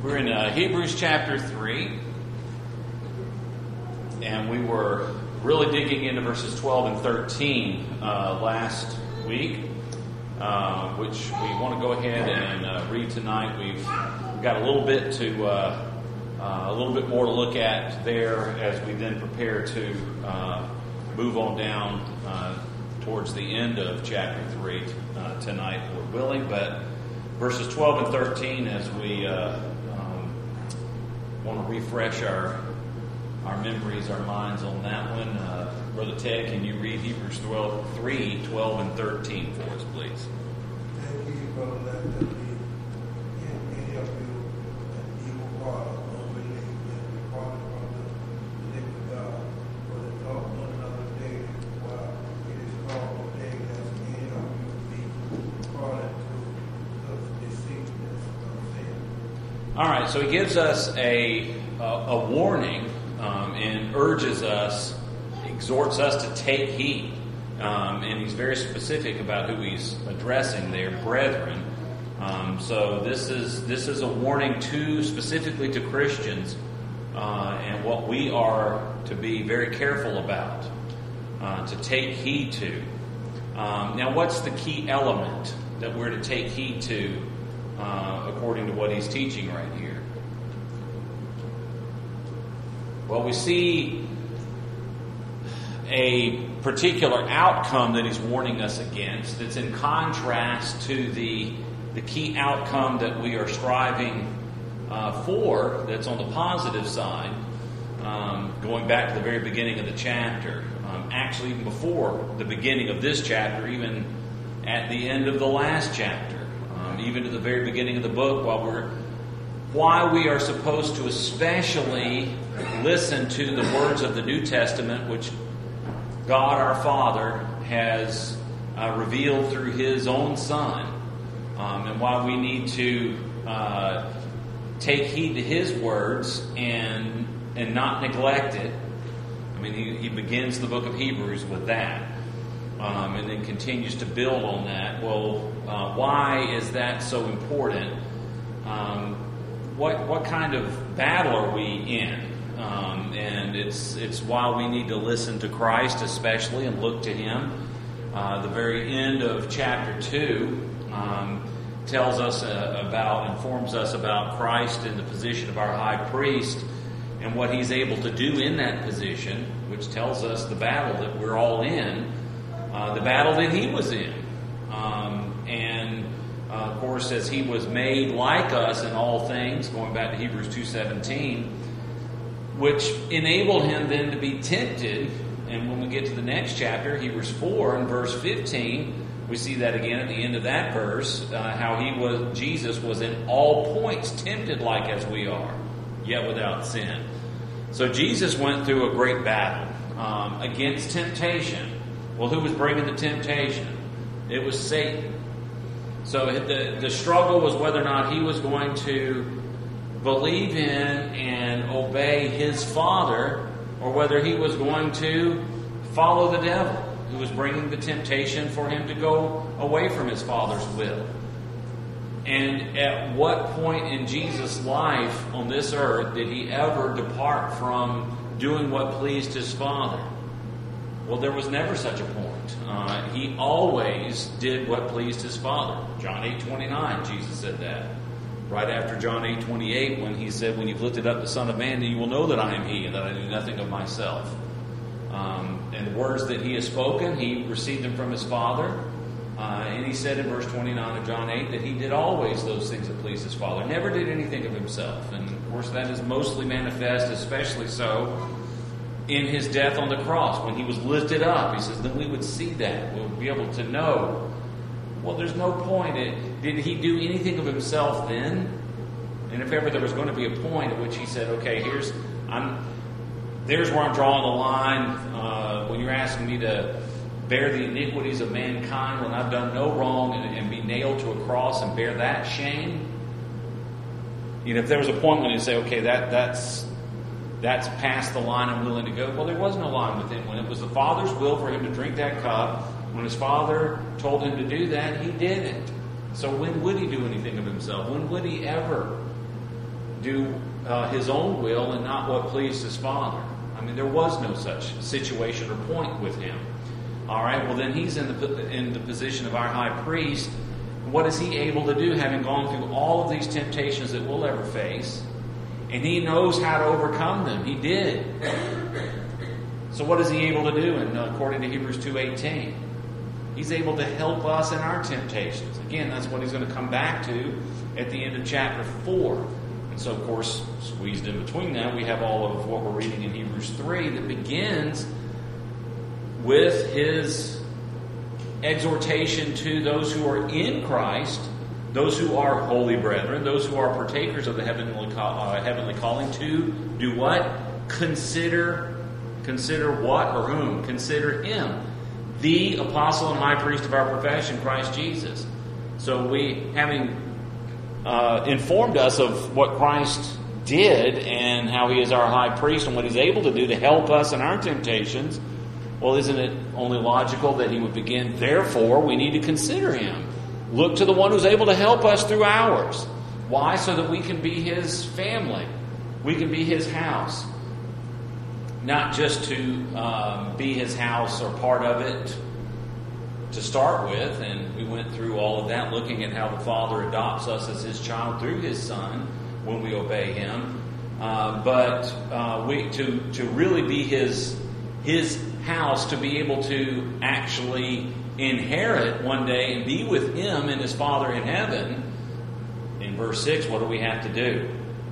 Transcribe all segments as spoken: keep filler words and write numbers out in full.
We're in uh, Hebrews chapter three, and we were really digging into verses twelve and thirteen uh, last week, uh, which we want to go ahead and uh, read tonight. We've got a little bit to, uh, uh, a little bit more to look at there as we then prepare to uh, move on down uh, towards the end of chapter three uh, tonight, Lord willing. But verses twelve and thirteen, as we uh, want to refresh our our memories, our minds on that one. Uh, Brother Ted, can you read Hebrews three, twelve and thirteen for us, please? Thank you, brother. Let there be in any of you an evil heart of unbelief and departed from the living God. For the thought one another daily, while it is called day, as any of you be departed to the deceitfulness of sin. All right, so he gives us a a, a warning um, and urges us, exhorts us to take heed. Um, and he's very specific about who he's addressing there, brethren. Um, so this is this is a warning to specifically to Christians uh, and what we are to be very careful about, uh, to take heed to. Um, now, what's the key element that we're to take heed to? Uh, according to what he's teaching right here. Well, we see a particular outcome that he's warning us against that's in contrast to the, the key outcome that we are striving uh, for, that's on the positive side, um, going back to the very beginning of the chapter. Um, actually, even before the beginning of this chapter, even at the end of the last chapter. Even to the very beginning of the book, while we're, why we are supposed to especially listen to the words of the New Testament, which God our Father has uh, revealed through His own Son, um, and why we need to uh, take heed to His words and and not neglect it. I mean, he, he begins the book of Hebrews with that. Um, and then continues to build on that. Well, uh, why is that so important? Um, what what kind of battle are we in? Um, and it's it's why we need to listen to Christ especially and look to Him. Uh, the very end of chapter two um, tells us uh, about, informs us about Christ in the position of our high priest and what He's able to do in that position, which tells us the battle that we're all in. Uh, the battle that he was in. Um, and, uh, of course, as he was made like us in all things, going back to Hebrews two seventeen, which enabled him then to be tempted. And when we get to the next chapter, Hebrews four and verse fifteen, we see that again at the end of that verse, uh, how he was, Jesus was in all points tempted like as we are, yet without sin. So Jesus went through a great battle um, against temptation. Well, who was bringing the temptation? It was Satan. So the, the struggle was whether or not he was going to believe in and obey his father, or whether he was going to follow the devil, who was bringing the temptation for him to go away from his father's will. And at what point in Jesus' life on this earth did he ever depart from doing what pleased his father? Well, there was never such a point. Uh, he always did what pleased his Father. John eight twenty-nine, Jesus said that. Right after John eight twenty-eight, when he said, "When you've lifted up the Son of Man, then you will know that I am He, and that I do nothing of myself." Um, and the words that he has spoken, he received them from his Father. Uh, and he said in verse twenty-nine of John eight that he did always those things that pleased his Father. Never did anything of himself. And, of course, that is mostly manifest, especially so in his death on the cross. When he was lifted up, he says, then we would see that. We'll be able to know. Well, there's no point. It, did he do anything of himself then? And if ever there was going to be a point at which he said, okay, here's, I'm, there's where I'm drawing the line. Uh, when you're asking me to bear the iniquities of mankind when I've done no wrong and, and be nailed to a cross and bear that shame. You know, if there was a point when you say, okay, that that's That's past the line I'm willing to go. Well, there was no line with him. When it was the Father's will for him to drink that cup, when his Father told him to do that, he did it. So when would he do anything of himself? When would he ever do uh, his own will and not what pleased his Father. I mean, there was no such situation or point with him. All right, well then he's in the in the position of our high priest. What is he able to do, having gone through all of these temptations that we'll ever face? And he knows how to overcome them. He did. So what is he able to do? And uh, according to Hebrews two eighteen, he's able to help us in our temptations. Again, that's what he's going to come back to at the end of chapter four. And so, of course, squeezed in between that, we have all of what we're reading in Hebrews three that begins with his exhortation to those who are in Christ, those who are holy brethren, those who are partakers of the heavenly, uh, heavenly calling, to do what? Consider, consider what or whom? Consider him, the apostle and high priest of our profession, Christ Jesus. So we, having uh, informed us of what Christ did and how he is our high priest and what he's able to do to help us in our temptations, well, isn't it only logical that he would begin, therefore, we need to consider him. Look to the one who's able to help us through ours. Why? So that we can be his family. We can be his house. Not just to um, be his house or part of it to start with. And we went through all of that, looking at how the Father adopts us as his child through his Son when we obey him. Uh, but uh, we to, to really be his his house, to be able to actually inherit one day and be with him and his Father in heaven. In verse six, what do we have to do?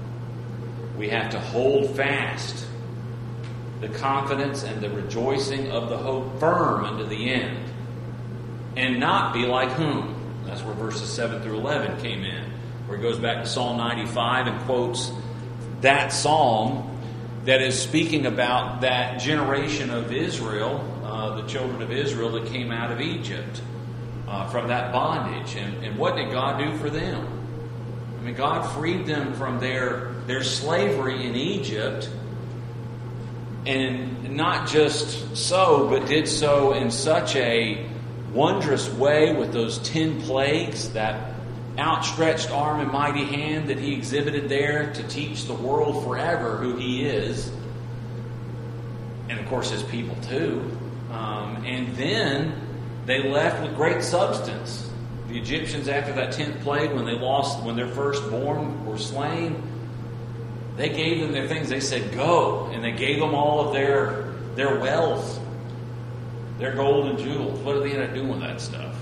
We have to hold fast the confidence and the rejoicing of the hope firm unto the end, and not be like whom? That's where verses seven through eleven came in, where he goes back to Psalm ninety-five and quotes that psalm that is speaking about that generation of Israel, uh, the children of Israel that came out of Egypt uh, from that bondage. And, and what did God do for them? I mean, God freed them from their, their slavery in Egypt. And not just so, but did so in such a wondrous way with those ten plagues, that outstretched arm and mighty hand that he exhibited there to teach the world forever who he is, and of course his people too. Um, and then they left with great substance. The Egyptians, after that tenth plague, when they lost, when their firstborn were slain, they gave them their things. They said, "Go," and they gave them all of their their wealth, their gold and jewels. What did they end up doing with that stuff?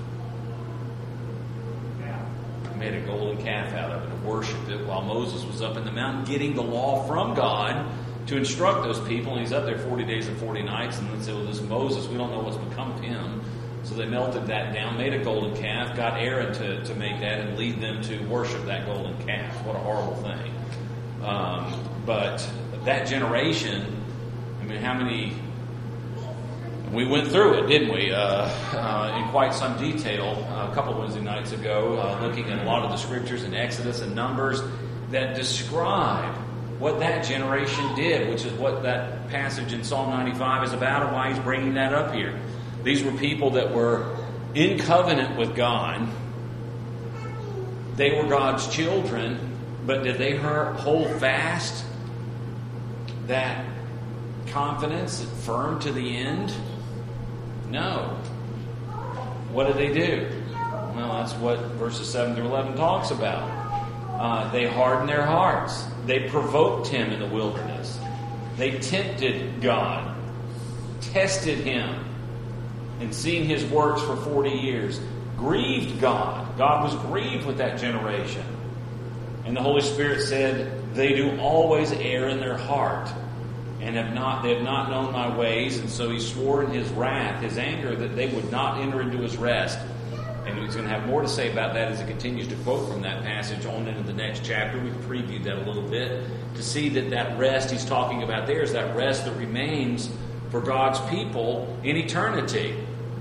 Made a golden calf out of it and worshipped it while Moses was up in the mountain getting the law from God to instruct those people. And he's up there forty days and forty nights, and then said, well, this Moses, we don't know what's become of him. So they melted that down, made a golden calf, got Aaron to, to make that and lead them to worship that golden calf. What a horrible thing. Um, but that generation, I mean, how many... We went through it, didn't we, uh, uh, in quite some detail uh, a couple of Wednesday nights ago, uh, looking at a lot of the scriptures in Exodus and Numbers that describe what that generation did, which is what that passage in Psalm ninety-five is about and why he's bringing that up here. These were people that were in covenant with God. They were God's children, but did they hold fast that confidence firm to the end? No. What did they do? Well, that's what verses seven through eleven talks about. Uh, they hardened their hearts. They provoked him in the wilderness. They tempted God, tested him, and seeing his works for forty years, grieved God. God was grieved with that generation. And the Holy Spirit said, they do always err in their heart, and have not they have not known my ways. And so he swore in his wrath, his anger, that they would not enter into his rest. And he's going to have more to say about that as he continues to quote from that passage on into the next chapter. We've previewed that a little bit to see that that rest he's talking about there is that rest that remains for God's people in eternity.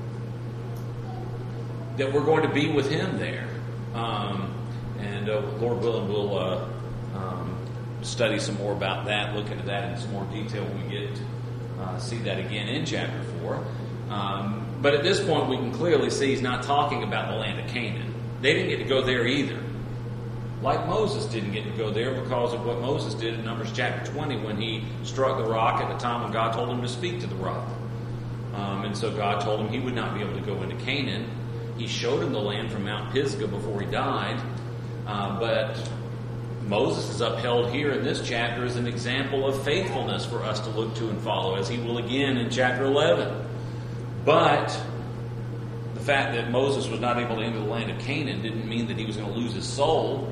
That we're going to be with him there. Um, and uh, Lord willing, we'll uh, um, study some more about that, look into that in some more detail when we get uh, see that again in chapter four. Um, but at this point, we can clearly see he's not talking about the land of Canaan. They didn't get to go there either. Like Moses didn't get to go there because of what Moses did in Numbers chapter twenty when he struck the rock at the time when God told him to speak to the rock. Um, and so God told him he would not be able to go into Canaan. He showed him the land from Mount Pisgah before he died. Uh, but Moses is upheld here in this chapter as an example of faithfulness for us to look to and follow, as he will again in chapter eleven. But the fact that Moses was not able to enter the land of Canaan didn't mean that he was going to lose his soul.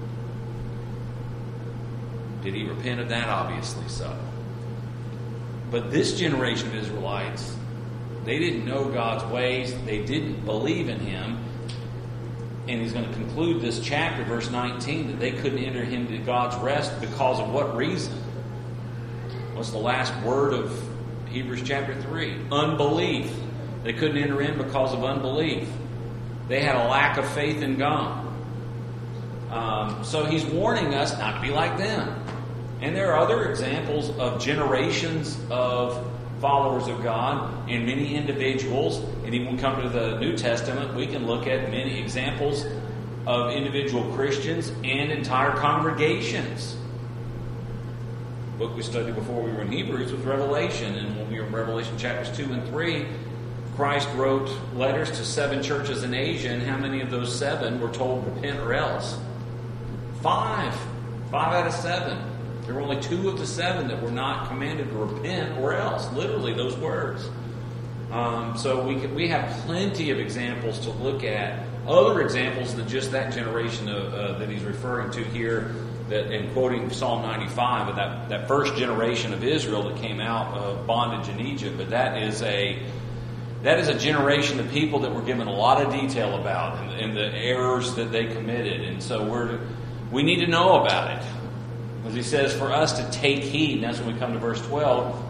Did he repent of that? Obviously so. But this generation of Israelites, they didn't know God's ways. They didn't believe in him. And he's going to conclude this chapter, verse nineteen, that they couldn't enter into God's rest because of what reason? What's the last word of Hebrews chapter three? Unbelief. They couldn't enter in because of unbelief. They had a lack of faith in God. Um, so he's warning us not to be like them. And there are other examples of generations of followers of God and many individuals. And even when we come to the New Testament, we can look at many examples of individual Christians and entire congregations. The book we studied before we were in Hebrews was Revelation. And when we were in Revelation chapters two and three, Christ wrote letters to seven churches in Asia. And how many of those seven were told repent or else? Five. Five out of seven. There were only two of the seven that were not commanded to repent or else. Literally, those words. Um, so we can, we have plenty of examples to look at. Other examples than just that generation of, uh, that he's referring to here, that, and quoting Psalm ninety-five, of that, that first generation of Israel that came out of bondage in Egypt. But that is a that is a generation of people that were given a lot of detail about and, and the errors that they committed. And so we're we need to know about it. As he says, for us to take heed, and that's when we come to verse twelve.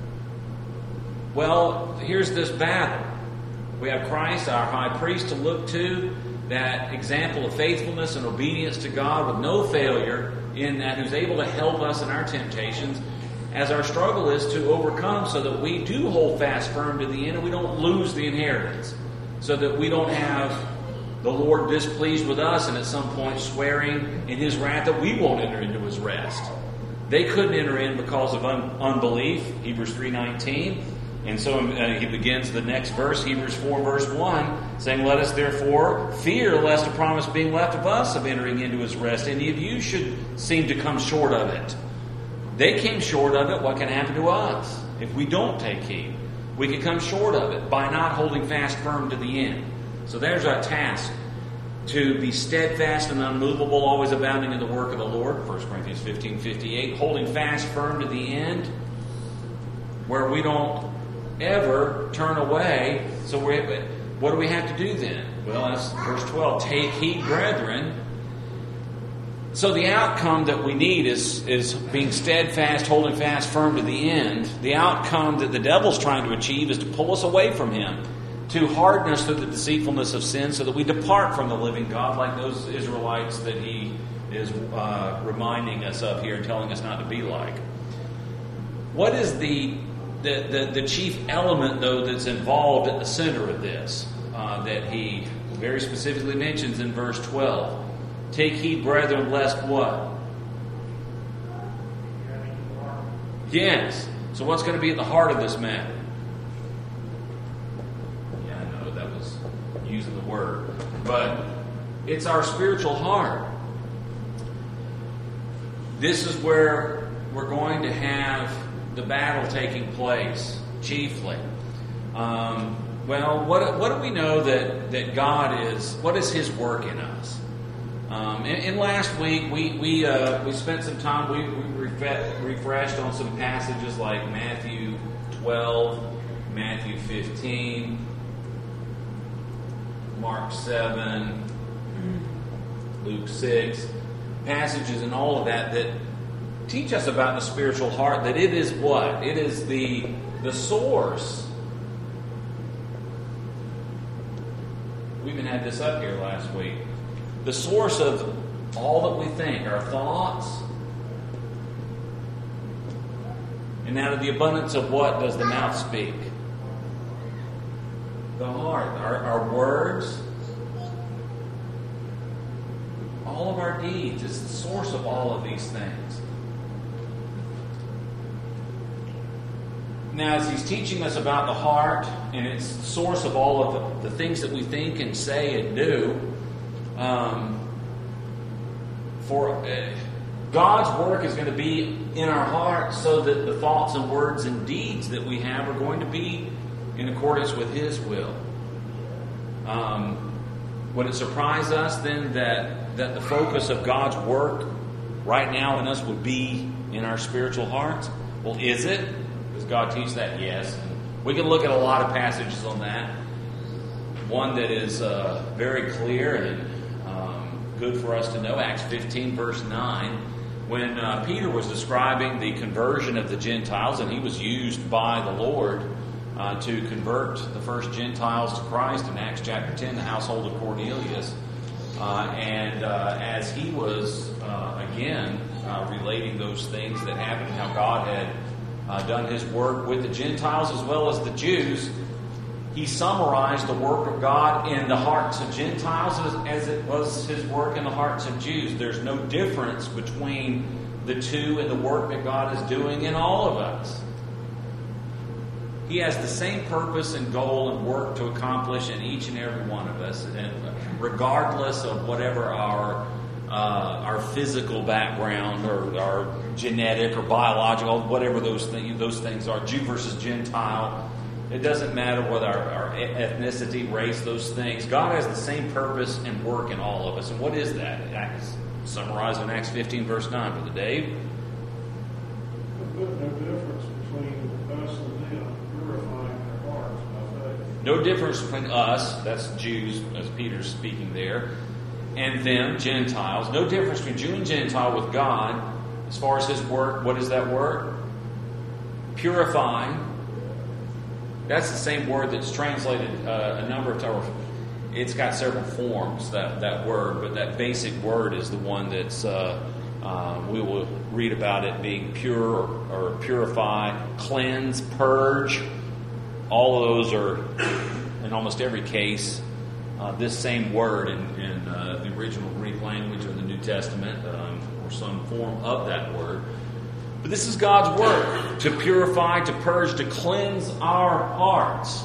Well, here's this battle. We have Christ, our high priest, to look to, that example of faithfulness and obedience to God with no failure in that, who's able to help us in our temptations, as our struggle is to overcome, so that we do hold fast firm to the end and we don't lose the inheritance, so that we don't have the Lord displeased with us and at some point swearing in his wrath that we won't enter into his rest. They couldn't enter in because of un- unbelief, Hebrews three nineteen. And so uh, he begins the next verse, Hebrews four verse one, saying, let us therefore fear lest a promise being left of us of entering into his rest, any of you should seem to come short of it. They came short of it. What can happen to us if we don't take heed? We can come short of it by not holding fast firm to the end. So there's our task, to be steadfast and unmovable, always abounding in the work of the Lord, First Corinthians fifteen fifty-eight, holding fast firm to the end, where we don't ever turn away. So we, what do we have to do then? Well, that's verse twelve, take heed, brethren. So the outcome that we need is, is being steadfast, holding fast firm to the end. The outcome that the devil's trying to achieve is to pull us away from him, to harden us through the deceitfulness of sin, so that we depart from the living God, like those Israelites that he is uh, reminding us of here and telling us not to be like. What is the the, the, the chief element, though, that's involved at the center of this, uh, that he very specifically mentions in verse twelve? Take heed, brethren, lest what? Yes. So what's going to be at the heart of this matter? Yeah, I know that was using the word. But it's our spiritual heart. This is where we're going to have the battle taking place, chiefly. Um, well, what, what do we know that, that God is, what is his work in us? Um, and, and last week we we uh, we spent some time, we, we refre- refreshed on some passages like Matthew twelve, Matthew fifteen, Mark seven, Luke six, passages and all of that that teach us about the spiritual heart, that it is what? It is the the source. We even had this up here last week. The source of all that we think, our thoughts. And out of the abundance of what does the mouth speak? The heart, our, our words. All all of our deeds. It's the source of all of these things. Now, as he's teaching us about the heart, and it's the source of all of the, the things that we think and say and do, um, for uh, God's work is going to be in our hearts so that the thoughts and words and deeds that we have are going to be in accordance with His will. Um, would it surprise us then that, that the focus of God's work right now in us would be in our spiritual hearts? Well, is it? Does God teach that? Yes. And we can look at a lot of passages on that. One that is uh, very clear and um, good for us to know, Acts fifteen, verse nine, when uh, Peter was describing the conversion of the Gentiles, and he was used by the Lord uh, to convert the first Gentiles to Christ in Acts chapter ten, the household of Cornelius. Uh, and uh, as he was, uh, again, uh, relating those things that happened, how God had Uh, done His work with the Gentiles as well as the Jews, he summarized the work of God in the hearts of Gentiles as, as it was His work in the hearts of Jews. There's no difference between the two in the work that God is doing in all of us. He has the same purpose and goal and work to accomplish in each and every one of us, and regardless of whatever our Uh, our physical background or our genetic or biological, whatever those things those things are, Jew versus Gentile. It doesn't matter what our, our ethnicity, race, those things. God has the same purpose and work in all of us. And what is that? Acts, summarized in Acts fifteen, verse nine. Brother Dave? No difference between us and them, purifying their hearts by faith. No difference between us, that's Jews, as Peter's speaking there, and them, Gentiles. No difference between Jew and Gentile with God as far as His work. What is that word? Purifying. That's the same word that's translated uh, a number of times. It's got several forms, that, that word, but that basic word is the one that's, uh, uh, we will read about it being pure or, or purify, cleanse, purge. All of those are, in almost every case, Uh, this same word in, in uh, the original Greek language or the New Testament, um, or some form of that word. But this is God's work, to purify, to purge, to cleanse our hearts.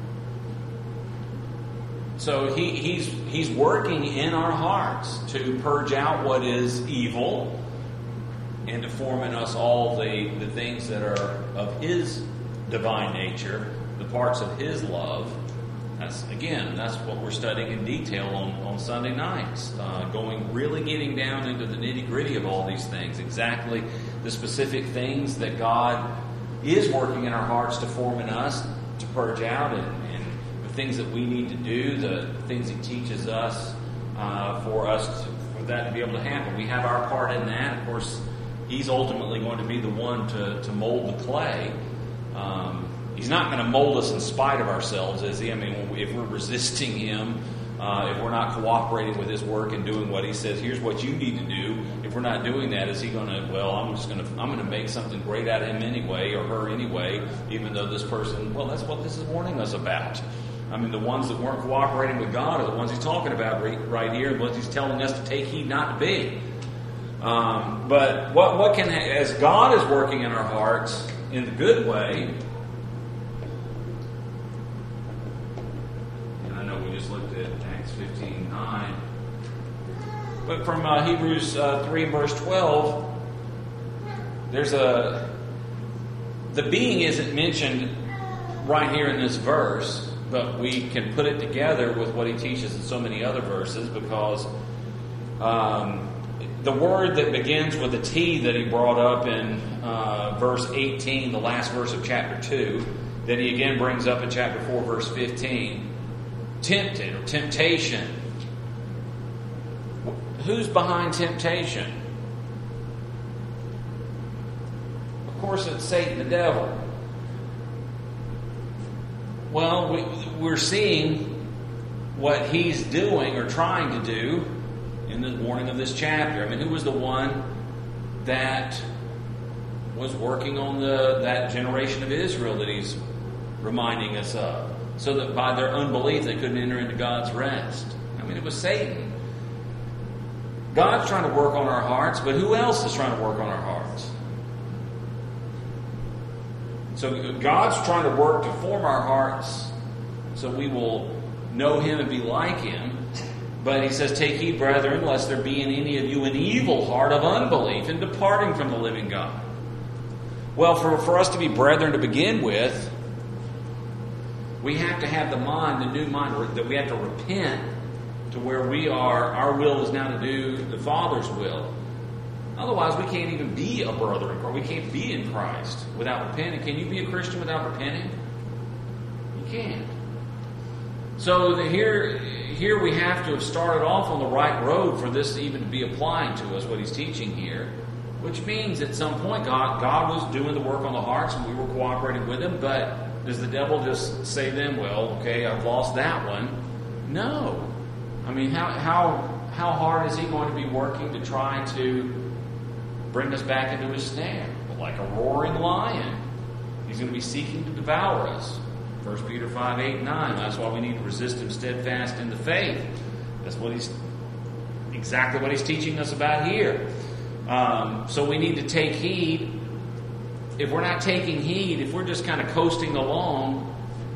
So he, he's, he's working in our hearts to purge out what is evil and to form in us all the, the things that are of His divine nature, the parts of His love. That's, again, that's what we're studying in detail on, on Sunday nights. Uh, going, really getting down into the nitty-gritty of all these things. Exactly the specific things that God is working in our hearts to form in us, to purge out, and, and the things that we need to do, the things He teaches us uh, for us, to, for that to be able to happen. We have our part in that. Of course, He's ultimately going to be the one to, to mold the clay. Um, He's not going to mold us in spite of ourselves, is He? I mean, if we're resisting Him, uh, if we're not cooperating with His work and doing what He says, here's what you need to do. If we're not doing that, is He going to? Well, I'm just going to. I'm going to make something great out of him anyway, or her anyway, even though this person. Well, that's what this is warning us about. I mean, the ones that weren't cooperating with God are the ones He's talking about right, right here, and what He's telling us to take heed not to be. Um, but what what can as God is working in our hearts in the good way. Looked at Acts fifteen nine. But from uh, Hebrews uh, three verse twelve, there's a the being isn't mentioned right here in this verse, but we can put it together with what he teaches in so many other verses, because um, the word that begins with a T that he brought up in uh, verse eighteen, the last verse of chapter two, that he again brings up in chapter four verse fifteen. Tempted or temptation. Who's behind temptation? Of course, it's Satan, the devil. Well, we, we're seeing what he's doing or trying to do in the warning of this chapter. I mean, who was the one that was working on the that generation of Israel that he's reminding us of? So that by their unbelief they couldn't enter into God's rest. I mean, it was Satan. God's trying to work on our hearts, but who else is trying to work on our hearts? So God's trying to work to form our hearts so we will know Him and be like Him. But He says, take heed, brethren, lest there be in any of you an evil heart of unbelief in departing from the living God. Well, for, for us to be brethren to begin with, we have to have the mind, the new mind, that we have to repent to where we are, our will is now to do the Father's will. Otherwise, we can't even be a brother in Christ. We can't be in Christ without repenting. Can you be a Christian without repenting? You can't. So the, here, here we have to have started off on the right road for this even to be applying to us, what He's teaching here. Which means at some point God, God was doing the work on the hearts and we were cooperating with Him. But does the devil just say then, well, okay, I've lost that one? No. I mean, how, how, how hard is he going to be working to try to bring us back into his snare? Well, like a roaring lion. He's going to be seeking to devour us. First Peter five, eight, nine. That's why we need to resist him steadfast in the faith. That's what he's exactly what he's teaching us about here. Um, so we need to take heed. If we're not taking heed, if we're just kind of coasting along,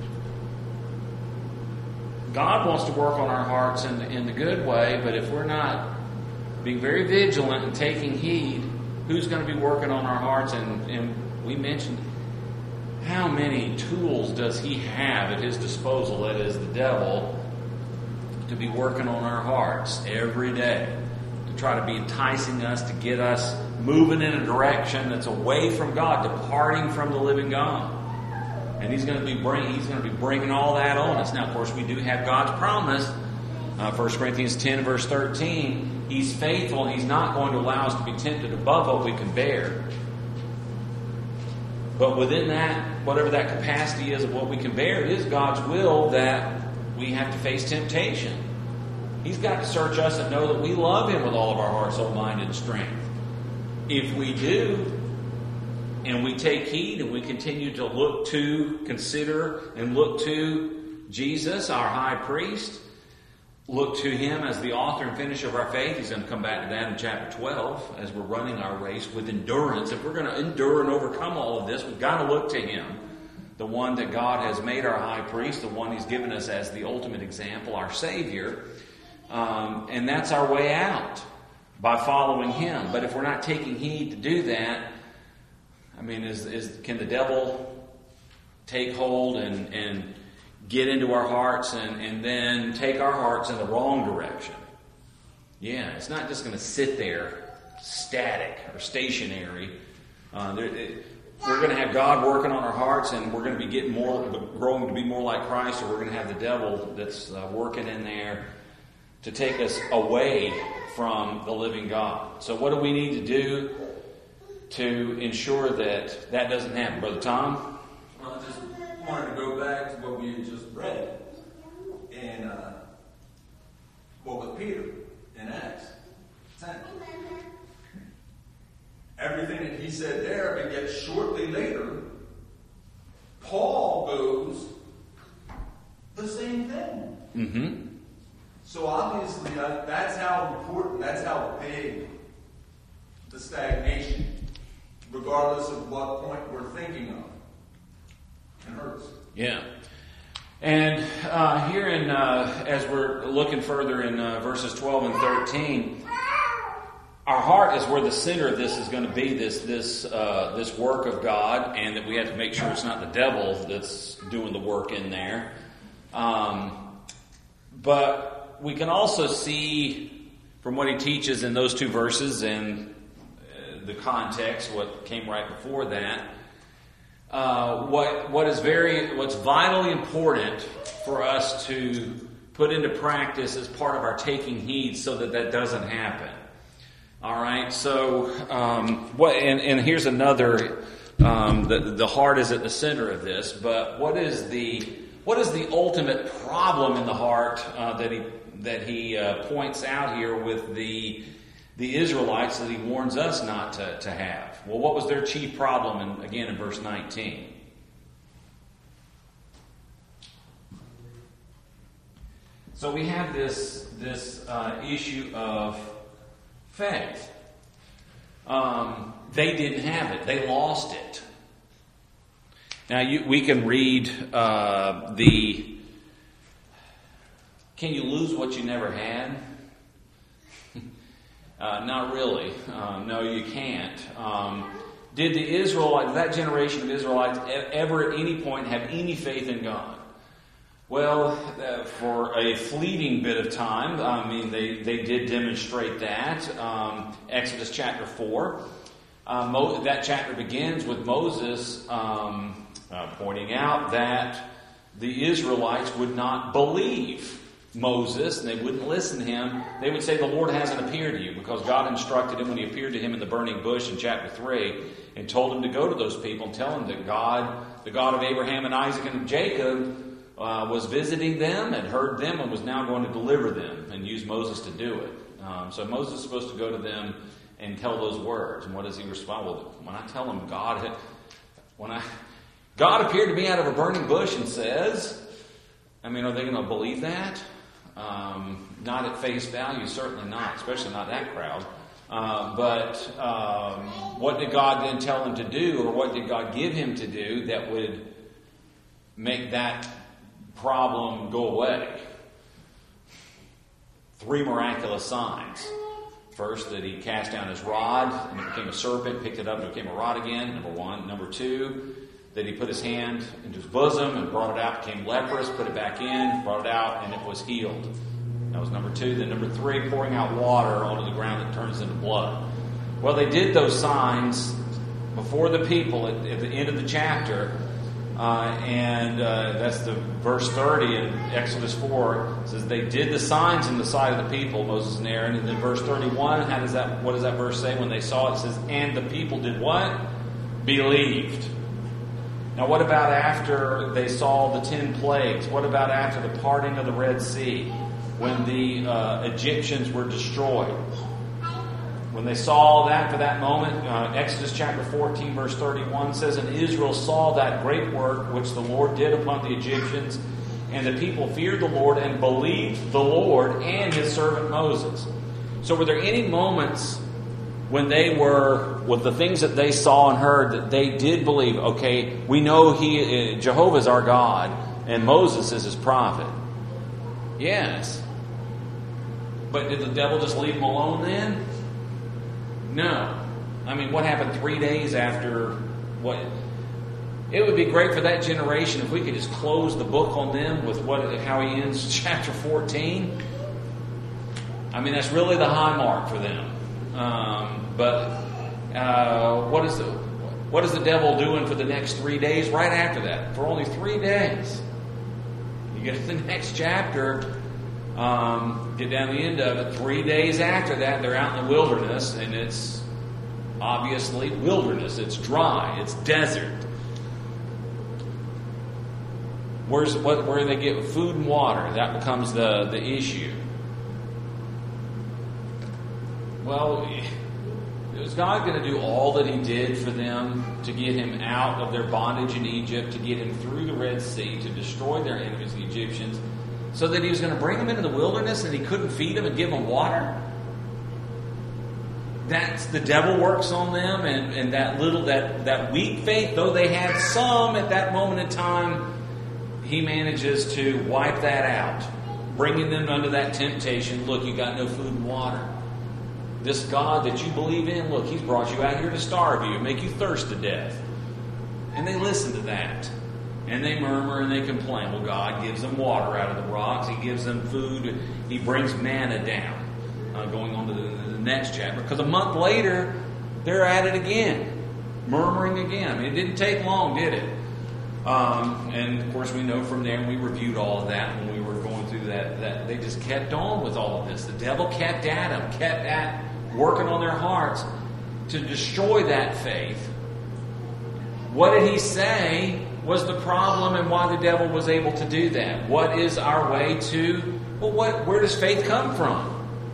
God wants to work on our hearts in the, in the good way, but if we're not being very vigilant and taking heed, who's going to be working on our hearts? And, and we mentioned how many tools does he have at his disposal, that is the devil, to be working on our hearts every day, to try to be enticing us, to get us moving in a direction that's away from God, departing from the living God. And he's going to be bring, he's going to be bringing all that on us. Now, of course, we do have God's promise. Uh, First Corinthians ten, verse thirteen. He's faithful, and he's not going to allow us to be tempted above what we can bear. But within that, whatever that capacity is of what we can bear, it is God's will that we have to face temptation. He's got to search us and know that we love him with all of our heart, soul, mind, and strength. If we do, and we take heed and we continue to look to, consider, and look to Jesus, our high priest, look to him as the author and finisher of our faith. He's going to come back to that in chapter twelve as we're running our race with endurance. If we're going to endure and overcome all of this, we've got to look to him, the one that God has made our high priest, the one he's given us as the ultimate example, our Savior. Um, and that's our way out, by following him. But if we're not taking heed to do that, I mean, is, is can the devil take hold and, and get into our hearts and, and then take our hearts in the wrong direction? Yeah, it's not just going to sit there static or stationary. Uh, there, it, we're going to have God working on our hearts, and we're going to be getting more, growing to be more like Christ, or we're going to have the devil that's uh, working in there to take us away from the living God. So what do we need to do to ensure that that doesn't happen? Brother Tom? Well, I just wanted to go back to what we had just read in uh, what was Peter in Acts ten. Everything that he said there, but yet shortly later, Paul goes the same thing. Mm-hmm. So obviously, uh, that's how important, that's how big the stagnation, regardless of what point we're thinking of, can hurt us. Yeah. And uh, here in, uh, as we're looking further in uh, verses twelve and thirteen, our heart is where the center of this is going to be, this this uh, this work of God, and that we have to make sure it's not the devil that's doing the work in there. Um, but we can also see from what he teaches in those two verses and uh, the context, what came right before that, uh, what what is very what's vitally important for us to put into practice as part of our taking heed, so that that doesn't happen. All right. So um, what? And, and here's another. Um, the the heart is at the center of this, but what is the what is the ultimate problem in the heart uh, that he that he uh, points out here with the the Israelites that he warns us not to, to have? Well, what was their chief problem? In, again, in verse nineteen. So we have this this uh, issue of faith. Um, they didn't have it. They lost it. Now, you, we can read uh, the, can you lose what you never had? uh, not really. Uh, no, you can't. Um, did the Israelites, that generation of Israelites, ever at any point have any faith in God? Well, uh, for a fleeting bit of time, I mean, they, they did demonstrate that. Um, Exodus chapter four. Uh, Mo- that chapter begins with Moses um, uh, pointing out that the Israelites would not believe Moses, and they wouldn't listen to him. They would say, the Lord hasn't appeared to you, because God instructed him when he appeared to him in the burning bush in chapter three, and told him to go to those people and tell them that God, the God of Abraham and Isaac and Jacob, Uh, was visiting them and heard them and was now going to deliver them and use Moses to do it. Um, so Moses is supposed to go to them and tell those words. And what does he respond? Well, when I tell them God had, when I God appeared to me out of a burning bush and says, I mean, are they going to believe that? Um, not at face value, certainly not, especially not that crowd. Uh, but um, what did God then tell him to do, or what did God give him to do that would make that problem go away? Three miraculous signs. First, that he cast down his rod and it became a serpent, picked it up and it became a rod again, number one. Number two, that he put his hand into his bosom and brought it out, became leprous, put it back in, brought it out, and it was healed. That was number two. Then number three, pouring out water onto the ground that turns into blood. Well, they did those signs before the people at, at the end of the chapter. Uh, and uh, that's the verse thirty in Exodus four. It says they did the signs in the sight of the people, Moses and Aaron. And then verse thirty-one, how does that? What does that verse say? When they saw it, it says, and the people did what? Believed. Now, what about after they saw the ten plagues? What about after the parting of the Red Sea, when the uh, Egyptians were destroyed? When they saw that for that moment, uh, Exodus chapter fourteen, verse thirty-one says, and Israel saw that great work which the Lord did upon the Egyptians, and the people feared the Lord and believed the Lord and his servant Moses. So were there any moments when they were, with the things that they saw and heard, that they did believe, okay, we know he, uh, Jehovah is our God, and Moses is his prophet? Yes. But did the devil just leave them alone then? No. I mean, what happened three days after what? It would be great for that generation if we could just close the book on them with what how he ends chapter fourteen. I mean, that's really the high mark for them. Um, but uh, what is the what is the devil doing for the next three days right after that? For only three days. You get to the next chapter. Um, get down the end of it. Three days after that, they're out in the wilderness, and it's obviously wilderness. It's dry. It's desert. Where's what? Where do they get food and water? That becomes the the issue. Well, was God going to do all that He did for them to get him out of their bondage in Egypt, to get him through the Red Sea, to destroy their enemies, the Egyptians? So that he was going to bring them into the wilderness and he couldn't feed them and give them water? That's the devil works on them, and, and that little that, that weak faith, though they had some at that moment in time, he manages to wipe that out, bringing them under that temptation. Look, you got no food and water. This God that you believe in, look, He's brought you out here to starve you and make you thirst to death. And they listen to that. And they murmur and they complain. Well, God gives them water out of the rocks. He gives them food. He brings manna down. Uh, going on to the, the next chapter. Because a month later, they're at it again. Murmuring again. I mean, it didn't take long, did it? Um, and, of course, we know from there, and we reviewed all of that when we were going through that, that they just kept on with all of this. The devil kept at them, kept at working on their hearts to destroy that faith. What did he say was the problem and why the devil was able to do that? What is our way to, well, what? Where does faith come from?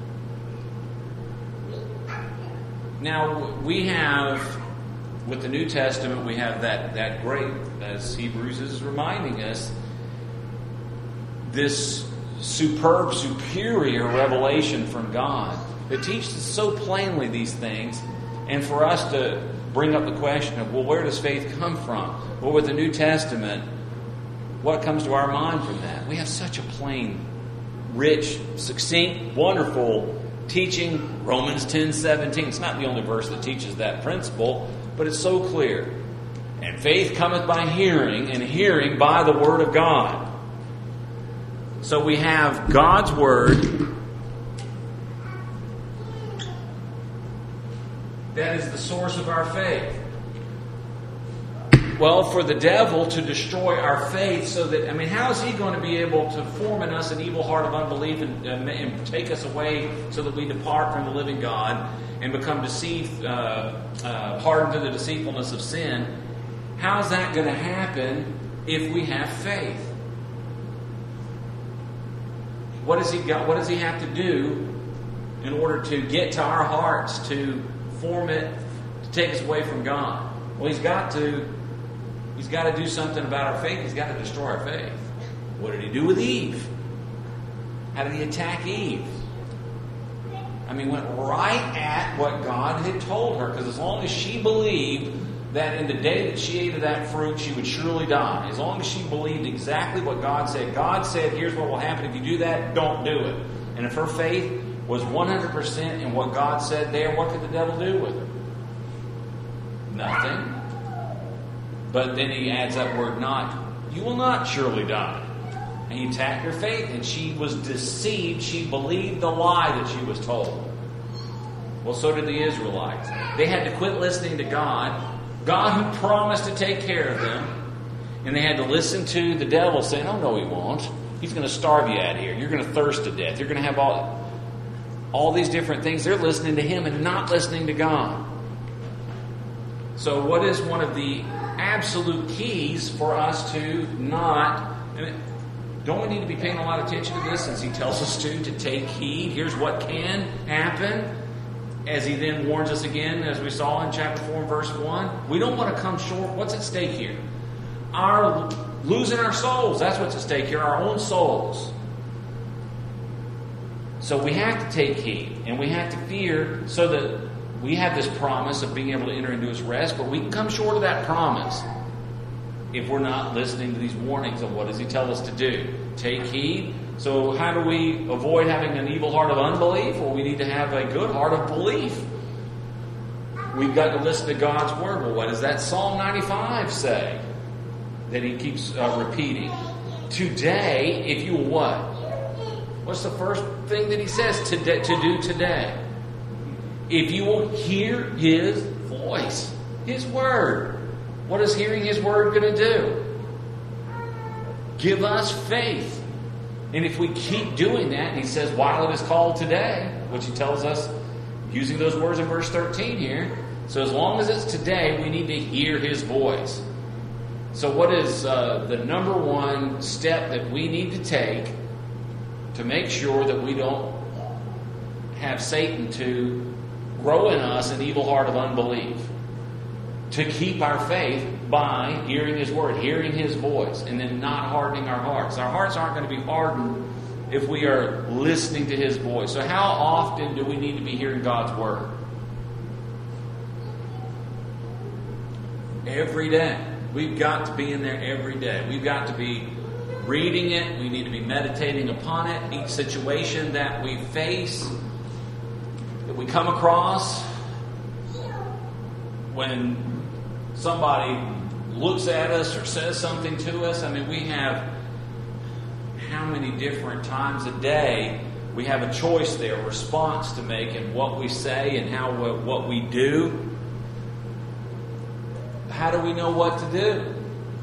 Now, we have, with the New Testament, we have that, that great, as Hebrews is reminding us, this superb, superior revelation from God that teaches us so plainly these things, and for us to bring up the question of, well, where does faith come from? Well, with the New Testament, what comes to our mind from that? We have such a plain, rich, succinct, wonderful teaching. Romans ten seventeen. It's not the only verse that teaches that principle, but it's so clear. And faith cometh by hearing, and hearing by the Word of God. So we have God's Word that is the source of our faith. Well, for the devil to destroy our faith so that, I mean, how is he going to be able to form in us an evil heart of unbelief and, uh, and take us away so that we depart from the living God and become deceived, uh, uh, hardened to the deceitfulness of sin? How is that going to happen if we have faith? What does he got? What does he have to do in order to get to our hearts, to form it, to take us away from God? Well, he's got to. He's got to do something about our faith. He's got to destroy our faith. What did he do with Eve? How did he attack Eve? I mean, went right at what God had told her. Because as long as she believed that in the day that she ate of that fruit, she would surely die. As long as she believed exactly what God said. God said, here's what will happen if you do that, don't do it. And if her faith was one hundred percent in what God said there, what could the devil do with her? Nothing. But then he adds that word not. You will not surely die. And he attacked her faith, and she was deceived. She believed the lie that she was told. Well, so did the Israelites. They had to quit listening to God. God who promised to take care of them. And they had to listen to the devil saying, oh, no, he won't. He's going to starve you out here. You're going to thirst to death. You're going to have all, all these different things. They're listening to him and not listening to God. So what is one of the absolute keys for us to not... I mean, don't we need to be paying a lot of attention to this, since he tells us to, to take heed? Here's what can happen. As he then warns us again, as we saw in chapter four and verse one. We don't want to come short. What's at stake here? Our losing our souls. That's what's at stake here. Our own souls. So we have to take heed. And we have to fear, so that we have this promise of being able to enter into his rest. But we can come short of that promise if we're not listening to these warnings of what does he tell us to do. Take heed. So how do we avoid having an evil heart of unbelief? Well, we need to have a good heart of belief. We've got to listen to God's word. Well, what does that Psalm ninety-five say? That he keeps uh, repeating. Today, if you will what? What's the first thing that he says to, de- to do today? If you will hear his voice, his word. What is hearing his word going to do? Give us faith. And if we keep doing that, and he says, while it is called today, which he tells us, using those words in verse thirteen here, so as long as it's today, we need to hear his voice. So what is uh, the number one step that we need to take to make sure that we don't have Satan to grow in us an evil heart of unbelief? To keep our faith by hearing his word, hearing his voice, and then not hardening our hearts. Our hearts aren't going to be hardened if we are listening to his voice. So how often do we need to be hearing God's word? Every day. We've got to be in there every day. We've got to be reading it. We need to be meditating upon it. Each situation that we face, that we come across, when somebody looks at us or says something to us. I mean, we have how many different times a day we have a choice there, a response to make in what we say and how what we do. How do we know what to do?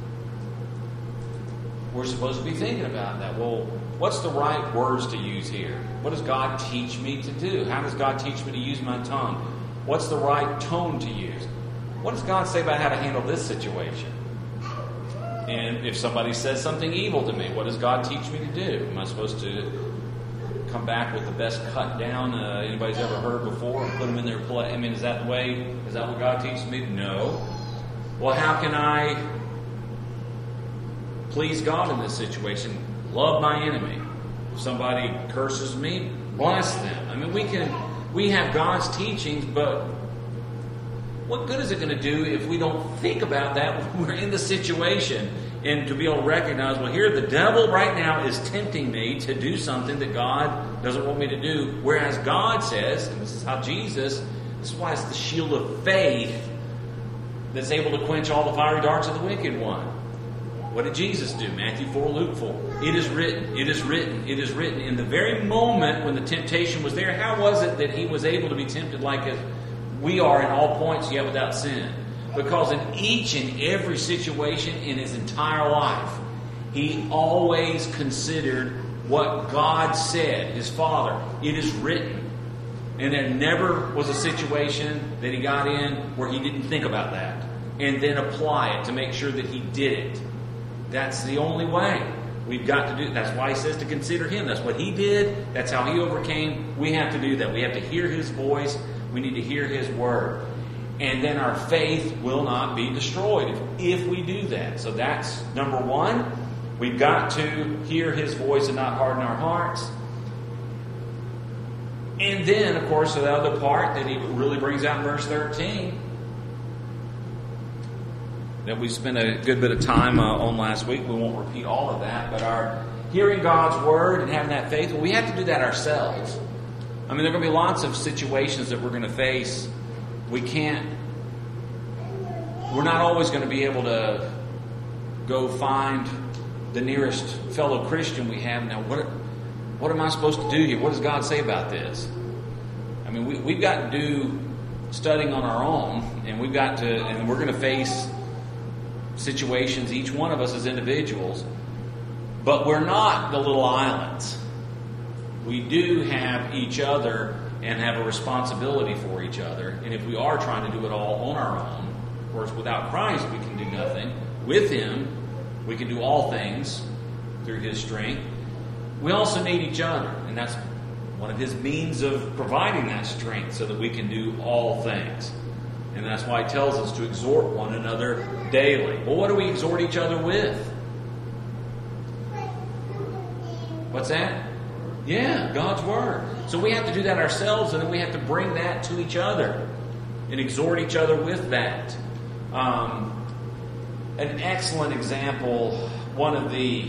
We're supposed to be thinking about that. Well, what's the right words to use here? What does God teach me to do? How does God teach me to use my tongue? What's the right tone to use? What does God say about how to handle this situation? And if somebody says something evil to me, what does God teach me to do? Am I supposed to come back with the best cut down uh, anybody's ever heard before and put them in their place? I mean, is that the way? Is that what God teaches me? No. Well, how can I please God in this situation? Love my enemy. If somebody curses me, bless them. I mean, we can, we have God's teachings, but what good is it going to do if we don't think about that when we're in the situation? And to be able to recognize, well, here the devil right now is tempting me to do something that God doesn't want me to do. Whereas God says, and this is how Jesus, this is why it's the shield of faith that's able to quench all the fiery darts of the wicked one. What did Jesus do? Matthew four, Luke four. It is written, it is written, it is written. In the very moment when the temptation was there, how was it that he was able to be tempted like as we are in all points, yet without sin? Because in each and every situation in his entire life, he always considered what God said, his Father. It is written. And there never was a situation that he got in where he didn't think about that and then apply it to make sure that he did it. That's the only way. We've got to do. That's why he says to consider him. That's what he did. That's how he overcame. We have to do that. We have to hear his voice. We need to hear his word. And then our faith will not be destroyed if, if we do that. So that's number one. We've got to hear his voice and not harden our hearts. And then, of course, the other part that he really brings out in verse thirteen, that we spent a good bit of time uh, on last week. We won't repeat all of that. But our hearing God's word and having that faith, well, we have to do that ourselves. I mean, there are going to be lots of situations that we're going to face. We can't, we're not always going to be able to go find the nearest fellow Christian we have. Now, what what am I supposed to do here? What does God say about this? I mean, we, we've got to do studying on our own, and we've got to, and we're going to face situations, each one of us as individuals, but we're not the little islands. We do have each other and have a responsibility for each other. And if we are trying to do it all on our own, of course, without Christ, we can do nothing. With him, we can do all things through his strength. We also need each other, and that's one of his means of providing that strength so that we can do all things. And that's why he tells us to exhort one another daily. Well, what do we exhort each other with? What's that? Yeah, God's Word. So we have to do that ourselves, and then we have to bring that to each other and exhort each other with that. Um, an excellent example, one of the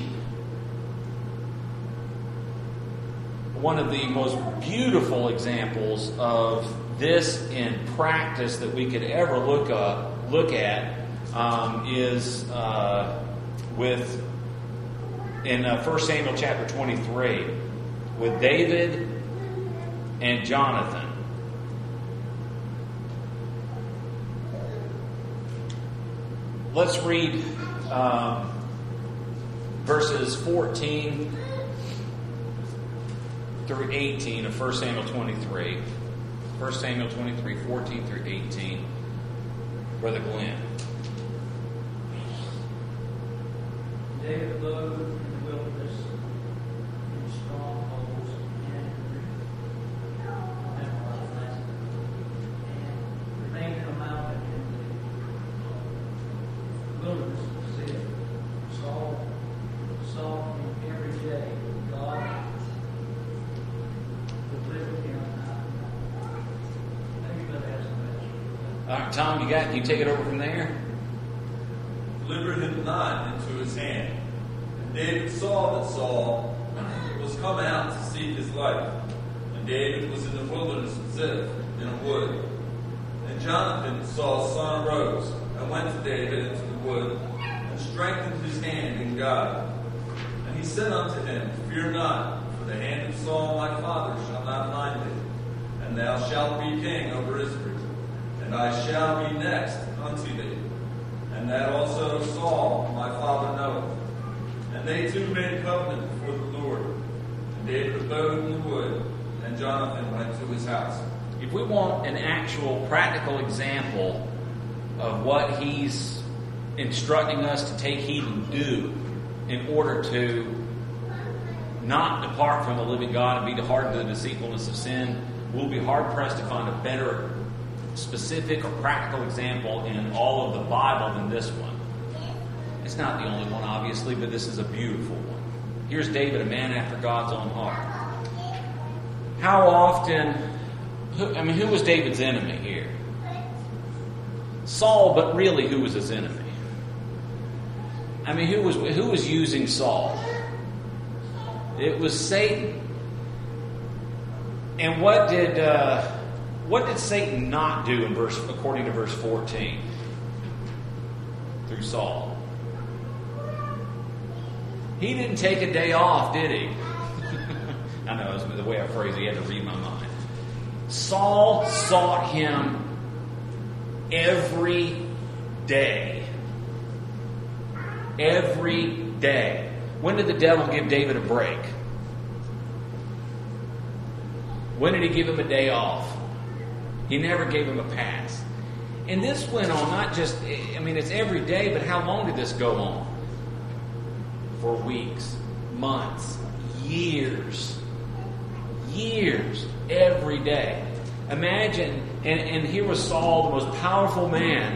one of the most beautiful examples of this in practice that we could ever look up, look at um, is uh, with in uh, First Samuel chapter twenty-three with David and Jonathan. Let's read um, verses fourteen through eighteen of First Samuel twenty-three. First Samuel twenty-three, fourteen through eighteen. Brother Glenn. David lived in the wilderness, in strongholds, and and remained in a mountain in the wilderness of Ziph. Saul saw him every day. God delivered him out. Maybe you're going to have some message. All right, Tom, you got you take it over from there. Delivered him not into his hand. And David saw that Saul was come out to seek his life. And David was in the wilderness of Ziph, in a wood. And Jonathan, Saul's son, arose and went to David into the wood, and strengthened his hand in God. And he said unto him, Fear not, for the hand of Saul my father shall not find thee, and thou shalt be king over Israel, and I shall be next unto thee. And that also Saul my father knoweth. And they two made covenant before the Lord. And David abode in the wood, and Jonathan went to his house. If we want an actual practical example of what he's instructing us to take heed and do in order to not depart from the living God and be hardened to the deceitfulness of sin, we'll be hard-pressed to find a better specific or practical example in all of the Bible than this one. It's not the only one, obviously, but this is a beautiful one. Here's David, a man after God's own heart. How often, who, I mean, who was David's enemy here? Saul, but really, who was his enemy? I mean, who was who was using Saul? It was Satan. And what did uh, what did Satan not do in verse according to verse fourteen through Saul? He didn't take a day off, did he? I know, it was the way I phrased it, he had to read my mind. Saul sought him every day. Every day. When did the devil give David a break? When did he give him a day off? He never gave him a pass. And this went on not just, I mean, it's every day, but how long did this go on? For weeks, months, years. Years. Every day. Imagine, and, and here was Saul, the most powerful man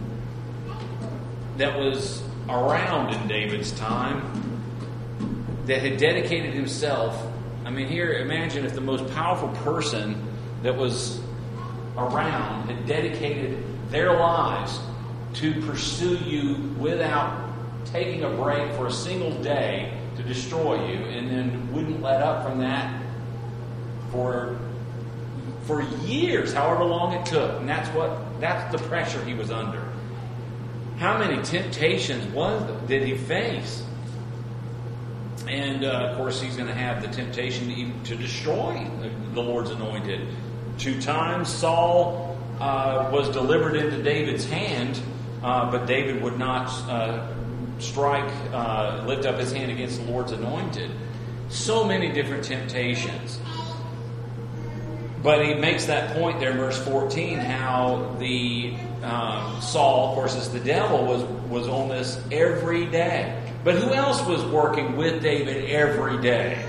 that was around in David's time, that had dedicated himself. I mean, here, imagine if the most powerful person that was around had dedicated their lives to pursue you without taking a break for a single day to destroy you, and then wouldn't let up from that for for years, however long it took. And that's what that's the pressure he was under. How many temptations was did he face? And uh, of course, he's going to have the temptation to, to destroy the Lord's anointed. Two times Saul uh, was delivered into David's hand, uh, but David would not uh, strike, uh, lift up his hand against the Lord's anointed. So many different temptations. But he makes that point there in verse fourteen, how the um, Saul, of course, is the devil, was, was on this every day. But who else was working with David every day?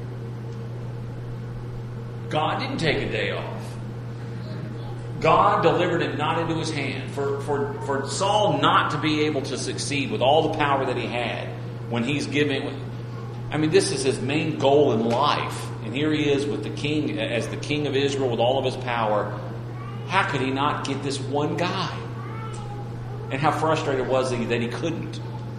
God didn't take a day off. God delivered him not into his hand. For, for, for Saul not to be able to succeed with all the power that he had when he's giving... I mean, this is his main goal in life. And here he is with the king, as the king of Israel with all of his power. How could he not get this one guy? And how frustrated was he that he couldn't?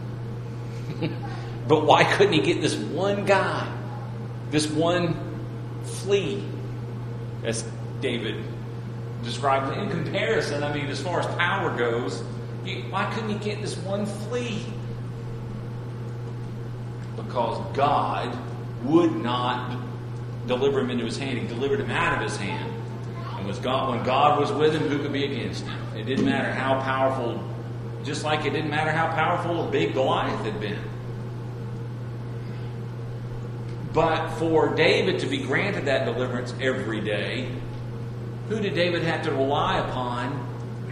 But why couldn't he get this one guy? This one flea, as David described it. In comparison, I mean, as far as power goes, he, why couldn't he get this one flea? Because God would not deliver him into his hand. He delivered him out of his hand. And was God, when God was with him, who could be against him? It didn't matter how powerful, just like it didn't matter how powerful or big Goliath had been. But for David to be granted that deliverance every day, who did David have to rely upon?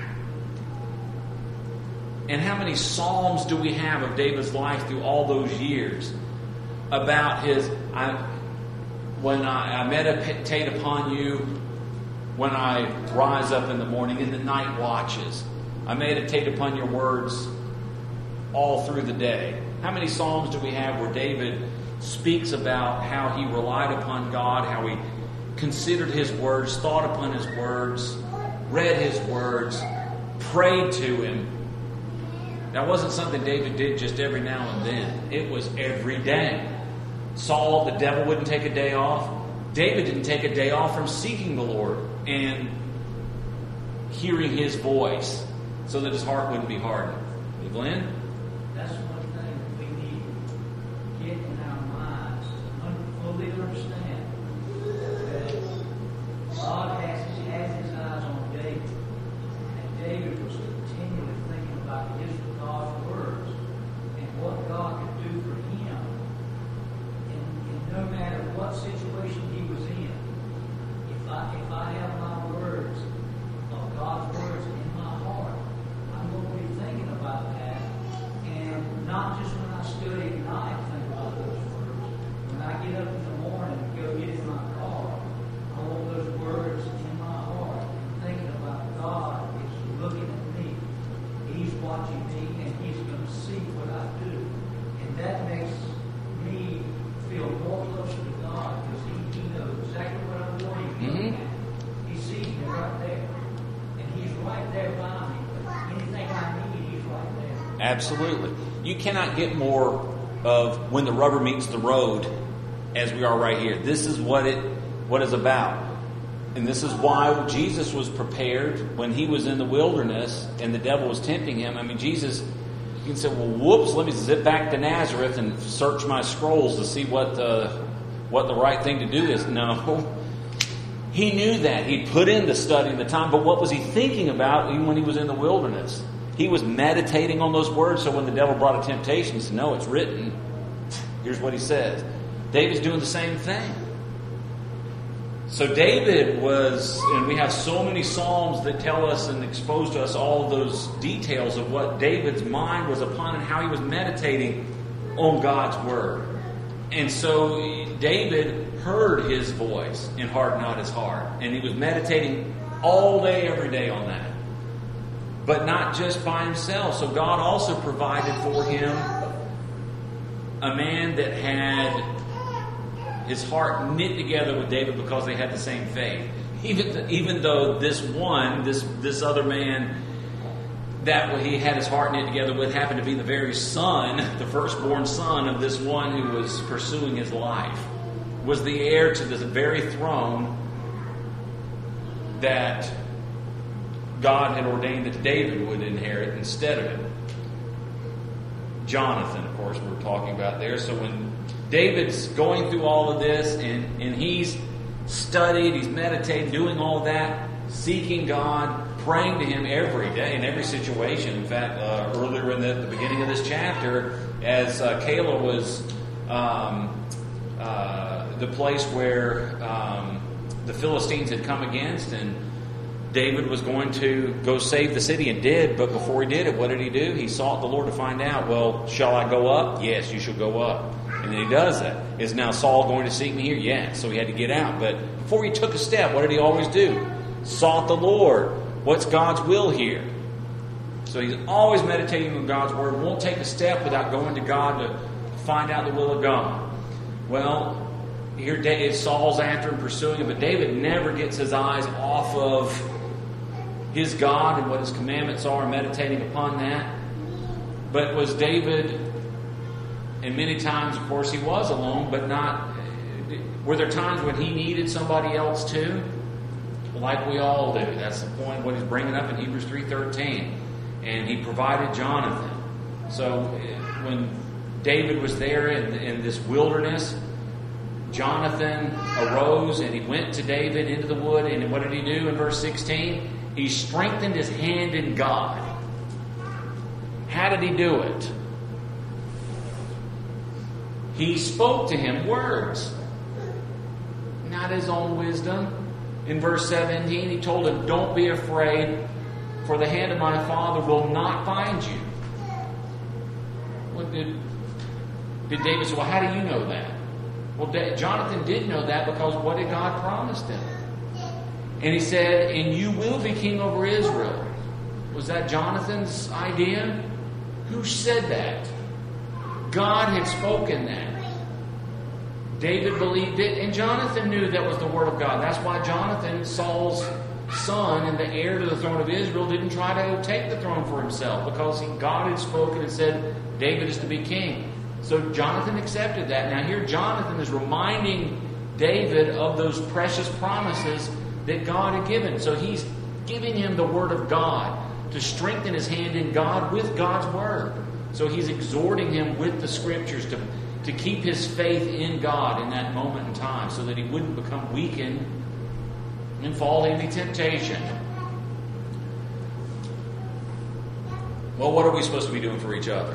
And how many Psalms do we have of David's life through all those years about his, I, when I, I meditate upon you, when I rise up in the morning, in the night watches. I meditate upon your words all through the day. How many Psalms do we have where David speaks about how he relied upon God, how he considered his words, thought upon his words, read his words, prayed to him? That wasn't something David did just every now and then. It was every day. Saul, the devil, wouldn't take a day off. David didn't take a day off from seeking the Lord and hearing his voice so that his heart wouldn't be hardened. Hey, Glenn? That's one thing we need to get in our minds, to fully understand that God has, has his eyes on David. And David was continually thinking about his God's words and what God could do for him. And, and no matter what situation he was in, if I if I have my words of God's words in my heart, I'm going to be thinking about that. And not just when I study at night think about those words. When I get up in the morning and go get in my car, I want those words in my heart, thinking about God is looking at me. He's watching me, and he's going to see what I do. And that makes me Absolutely. You cannot get more of when the rubber meets the road as we are right here. This is what it what it's about. And this is why Jesus was prepared when he was in the wilderness and the devil was tempting him. I mean, Jesus, you can say, well, whoops, let me zip back to Nazareth and search my scrolls to see what the, what the right thing to do is. No. He knew that. He'd put in the study and the time, but what was he thinking about even when he was in the wilderness? He was meditating on those words, so when the devil brought a temptation, he said, no, it's written. Here's what he says. David's doing the same thing. So David was, and we have so many Psalms that tell us and expose to us all of those details of what David's mind was upon and how he was meditating on God's Word. And so David heard his voice and hardened not his heart. And he was meditating all day, every day on that. But not just by himself. So God also provided for him a man that had his heart knit together with David because they had the same faith. Even, even though this one, this, this other man that he had his heart knit together with happened to be the very son, the firstborn son of this one who was pursuing his life, was the heir to this very throne that God had ordained that David would inherit instead of him. Jonathan, of course, we're talking about there. So when David's going through all of this and, and he's studied, he's meditated, doing all of that, seeking God, praying to Him every day in every situation. In fact, uh, earlier in the, the beginning of this chapter, as uh, Kayla was um, uh, the place where um, the Philistines had come against, and David was going to go save the city and did, but before he did it, what did he do? He sought the Lord to find out, well, shall I go up? Yes, you shall go up. And then he does that. Is now Saul going to seek me here? Yes. So he had to get out. But before he took a step, what did he always do? Sought the Lord. What's God's will here? So he's always meditating on God's Word. Won't take a step without going to God to find out the will of God. Well, here David, Saul's after him, pursuing him, but David never gets his eyes off of his God and what His commandments are, meditating upon that. But was David, and many times, of course, he was alone, but not, were there times when he needed somebody else too? Like we all do. That's the point of what he's bringing up in Hebrews three thirteen. And he provided Jonathan. So when David was there in, in this wilderness, Jonathan arose and he went to David into the wood. And what did he do in verse sixteen? He strengthened his hand in God. How did he do it? He spoke to him words, not his own wisdom. In verse seventeen, he told him, don't be afraid, for the hand of my Father will not find you. Well, did, did David say, well, how do you know that? Well, Jonathan did know that because what did God promise him? And he said, and you will be king over Israel. Was that Jonathan's idea? Who said that? God had spoken that. David believed it, and Jonathan knew that was the word of God. That's why Jonathan, Saul's son and the heir to the throne of Israel, didn't try to take the throne for himself, because he, God had spoken and said David is to be king. So Jonathan accepted that. Now here Jonathan is reminding David of those precious promises that God had given. So he's giving him the word of God to strengthen his hand in God with God's word. So he's exhorting him with the scriptures to to keep his faith in God in that moment in time, so that he wouldn't become weakened and fall into temptation. Well, what are we supposed to be doing for each other?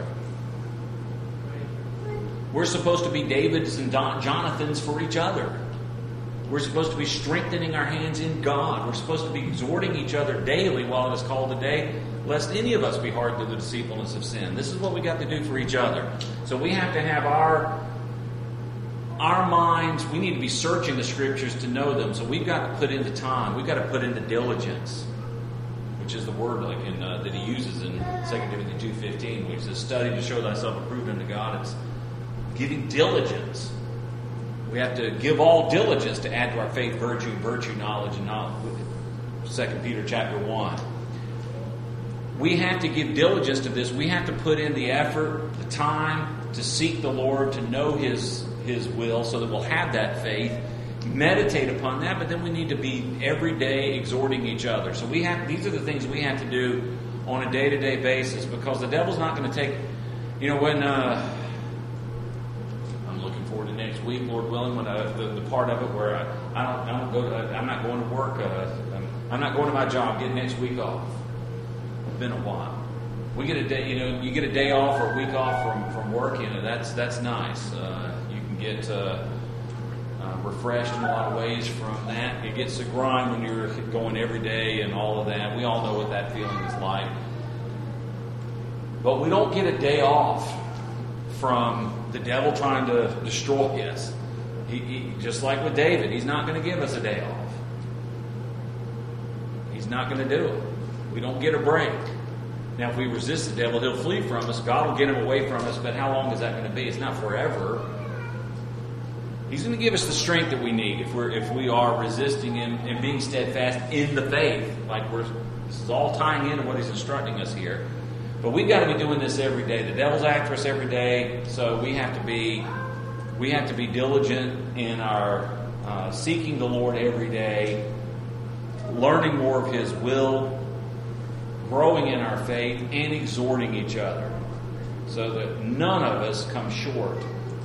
We're supposed to be Davids and Don- Jonathans for each other. We're supposed to be strengthening our hands in God. We're supposed to be exhorting each other daily while it is called today, lest any of us be hardened to the deceitfulness of sin. This is what we got to do for each other. So we have to have our, our minds, we need to be searching the Scriptures to know them. So we've got to put in the time. We've got to put in the diligence, which is the word like in, uh, that he uses in Second Timothy two fifteen, which says, study to show thyself approved unto God. It's giving diligence. We have to give all diligence to add to our faith virtue, virtue, knowledge, and knowledge. Second Peter chapter one. we have to give diligence to this. We have to put in the effort, the time to seek the Lord, to know His His will, so that we'll have that faith. Meditate upon that, but then we need to be every day exhorting each other. So we have these are the things we have to do on a day-to-day basis, because the devil's not going to take, you know, when uh, I'm looking forward to next week, Lord willing, when I, the, the part of it where I, I don't, I don't go, to, I'm not going to work, uh, I'm, I'm not going to my job, get next week off. It's been a while. We get a day, you know, you get a day off or a week off from, from work, you know, that's that's nice. Uh, you can get uh, uh, refreshed in a lot of ways from that. It gets a grind when you're going every day and all of that. We all know what that feeling is like. But we don't get a day off from the devil trying to destroy us. He, he, just like with David, he's not going to give us a day off. He's not going to do it. We don't get a break. Now, if we resist the devil, he'll flee from us. God will get him away from us, but how long is that going to be? It's not forever. He's going to give us the strength that we need if we're if we are resisting him and being steadfast in the faith. Like we're, this is all tying into what he's instructing us here. But we've got to be doing this every day. The devil's after us every day, so we have to be we have to be diligent in our uh, seeking the Lord every day, learning more of His will, growing in our faith, and exhorting each other, so that none of us come short.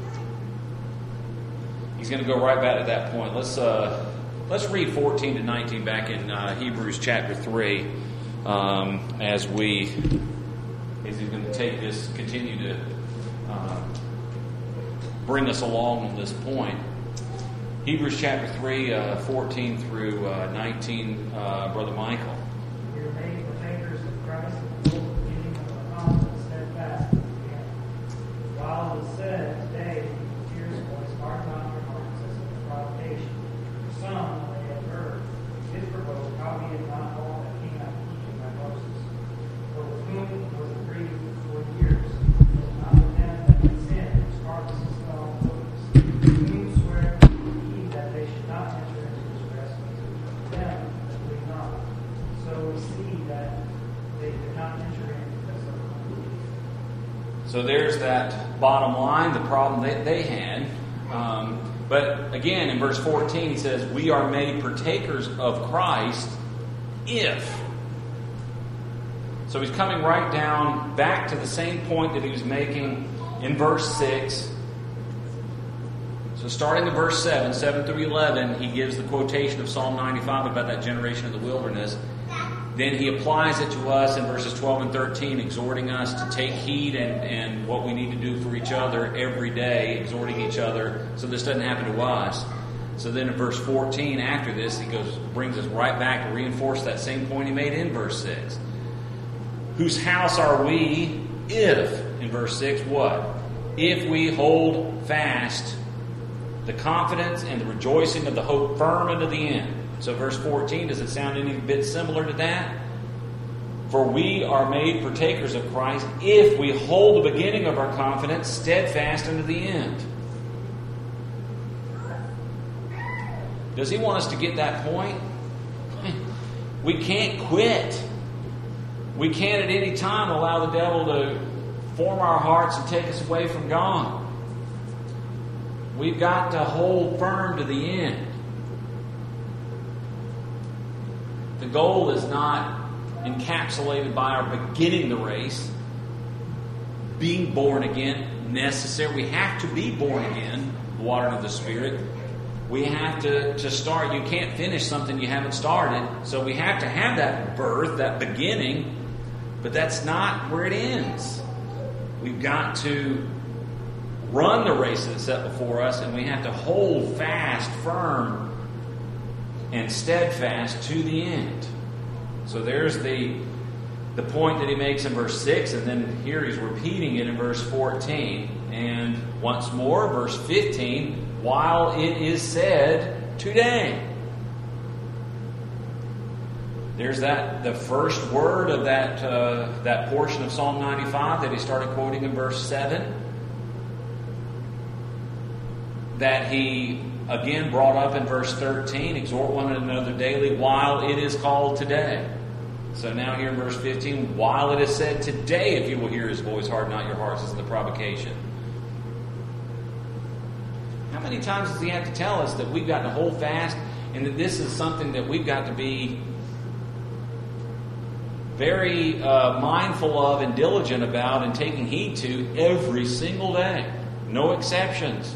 He's going to go right back to that point. Let's uh, let's read fourteen to nineteen back in uh, Hebrews chapter three, um, as we as he's going to take this, continue to uh, bring us along on this point. Hebrews chapter three, uh, fourteen through uh, nineteen, uh, Brother Michael. We are made partakers of Christ, the full beginning of our confidence, steadfast in the end. While it was said, today, with tears voice, harden not your hearts as in the provocation. For some, when they have heard, did provoke, howbeit not all that came out of Egypt by Moses. For with whom was agreed for forty years, it was not with them that had sinned, whose harvest is fell on wilderness. To whom swear he that they should not enter into his rest, but to them that believe not. So we see that they did not enter in because of unbelief. So there's that bottom line, the problem that they had. Um, but again, in verse fourteen, he says, we are made partakers of Christ if. So he's coming right down back to the same point that he was making in verse six. So starting in verse seven, seven through eleven, he gives the quotation of Psalm ninety-five about that generation of the wilderness. Then he applies it to us in verses twelve and thirteen, exhorting us to take heed and, and what we need to do for each other every day, exhorting each other so this doesn't happen to us. So then in verse fourteen, after this, he goes brings us right back to reinforce that same point he made in verse six. Whose house are we if, in verse six, what? If we hold fast the confidence and the rejoicing of the hope firm unto the end. So verse fourteen, does it sound any bit similar to that? For we are made partakers of Christ if we hold the beginning of our confidence steadfast unto the end. Does he want us to get that point? We can't quit. We can't at any time allow the devil to form our hearts and take us away from God. We've got to hold firm to the end. The goal is not encapsulated by our beginning the race, being born again, necessary. We have to be born again, the watering of the Spirit. We have to, to start. You can't finish something you haven't started. So we have to have that birth, that beginning, but that's not where it ends. We've got to run the race that's set before us, and we have to hold fast, firm, and steadfast to the end. So there's the the point that he makes in verse six, and then here he's repeating it in verse fourteen. And once more, verse fifteen, while it is said today. There's that the first word of that uh, that portion of Psalm ninety-five that he started quoting in verse seven. That he again brought up in verse thirteen, exhort one another daily while it is called today. So now here in verse fifteen, while it is said, today if you will hear his voice, harden not your hearts, is the provocation. How many times does he have to tell us that we've got to hold fast and that this is something that we've got to be very uh, mindful of and diligent about and taking heed to every single day? No exceptions.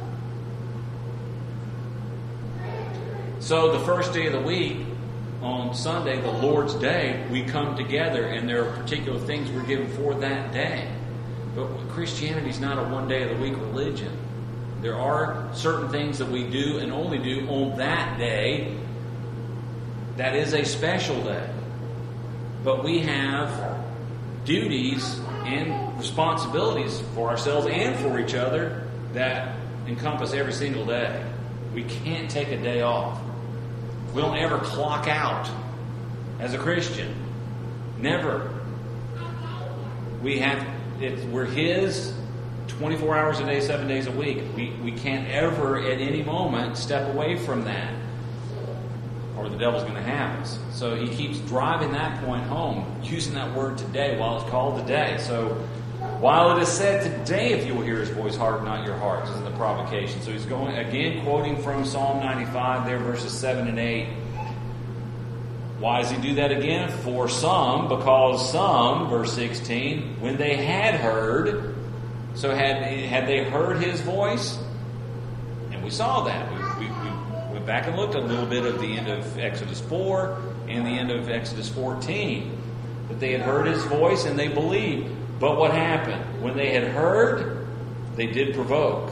So the first day of the week, on Sunday, the Lord's Day, we come together and there are particular things we're given for that day. But Christianity is not a one day of the week religion. There are certain things that we do and only do on that day. That is a special day. But we have duties and responsibilities for ourselves and for each other that encompass every single day. We can't take a day off. We don't ever clock out as a Christian. Never. We have, it's, we're His twenty-four hours a day, seven days a week. We, we can't ever at any moment step away from that, or the devil's going to have us. So he keeps driving that point home, using that word today while it's called today. So while it is said today, if you will hear his voice, harden not your hearts, is the provocation. So he's going again, quoting from Psalm ninety-five there, verses seven and eight. Why does he do that again? For some, because some, verse sixteen, when they had heard, so had, had they heard his voice? And we saw that. We, we, we went back and looked at a little bit of the end of Exodus four and the end of Exodus fourteen. That they had heard his voice and they believed. But what happened? When they had heard, they did provoke.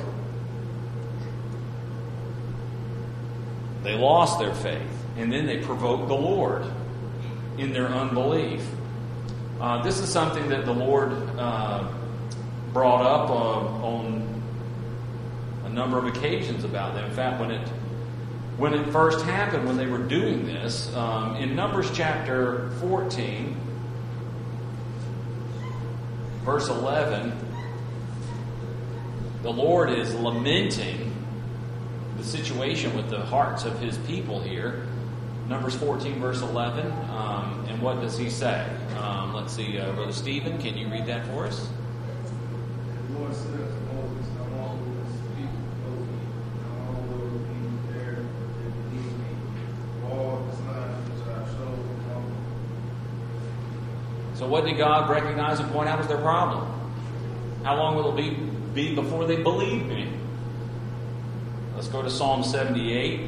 They lost their faith. And then they provoked the Lord in their unbelief. Uh, this is something that the Lord uh, brought up uh, on a number of occasions about them. In fact, when it when it first happened, when they were doing this, um, in Numbers chapter fourteen, verse eleven, the Lord is lamenting the situation with the hearts of His people here. Numbers fourteen, verse eleven. Um, and what does He say? Um, let's see, uh, Brother Stephen, can you read that for us? The Lord said to Moses, "How long will this people oppose me? How long will the people dare to believe me? All the signs which I showed among them." So what did God recognize and point out was their problem? How long will it be, be before they believe me? Let's go to Psalm seventy-eight.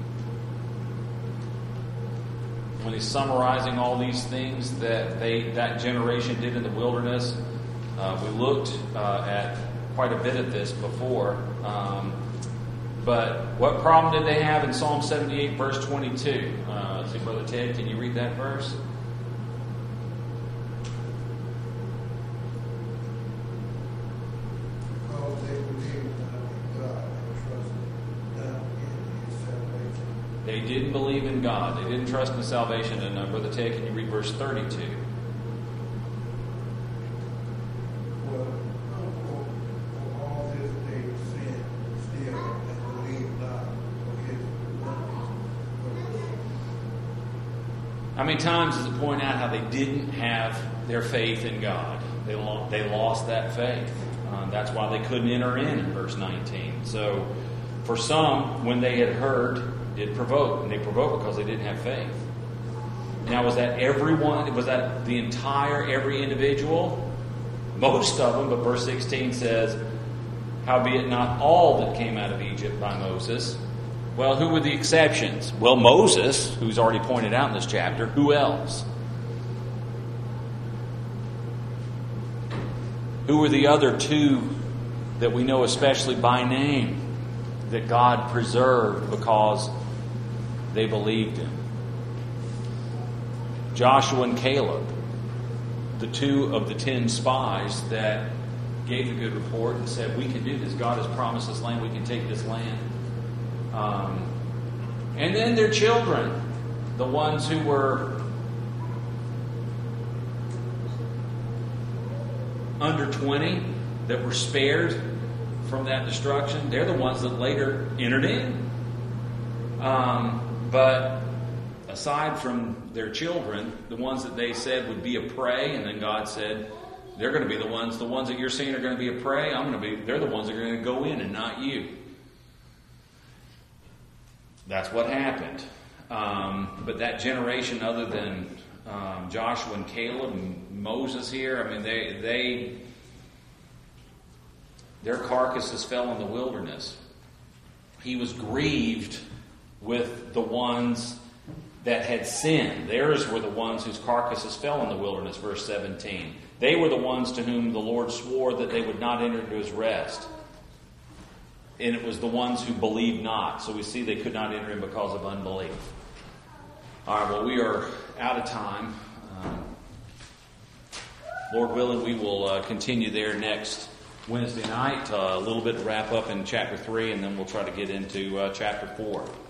When he's summarizing all these things that they that generation did in the wilderness. Uh, we looked uh, at quite a bit of this before. Um, but what problem did they have in Psalm seventy-eight, verse twenty-two? Uh, let's see, Brother Ted, can you read that verse? Because they believed not in God and trusted not in His salvation. They didn't believe in God. They didn't trust in salvation. And uh, Brother Ted, can you read verse thirty-two? Well, for, for all this they sinned still and believed not for His wonders. How many times does it point out how they didn't have their faith in God? They lost, they lost that faith. Uh, that's why they couldn't enter in in verse nineteen. So for some, when they had heard, did provoke. And they provoked because they didn't have faith. Now, was that everyone? Was that the entire, every individual? Most of them, but verse sixteen says, howbeit not all that came out of Egypt by Moses. Well, who were the exceptions? Well, Moses, who's already pointed out in this chapter. Who else? Who were the other two that we know especially by name that God preserved because they believed Him? Joshua and Caleb, the two of the ten spies that gave the good report and said, we can do this. God has promised this land. We can take this land. Um, and then their children, the ones who were under twenty, that were spared from that destruction. They're the ones that later entered in. Um, but aside from their children, the ones that they said would be a prey, and then God said, they're going to be the ones, the ones that you're saying are going to be a prey, I'm going to be, they're the ones that are going to go in and not you. That's what happened. Um, but that generation, other than um, Joshua and Caleb and Moses here, I mean, they, they, their carcasses fell in the wilderness. He was grieved with the ones that had sinned. Theirs were the ones whose carcasses fell in the wilderness, verse seventeen. They were the ones to whom the Lord swore that they would not enter into his rest. And it was the ones who believed not. So we see they could not enter in because of unbelief. All right, well, we are out of time. Um, Lord willing, we will uh, continue there next Wednesday night. Uh, a little bit to wrap up in chapter three, and then we'll try to get into uh, chapter four.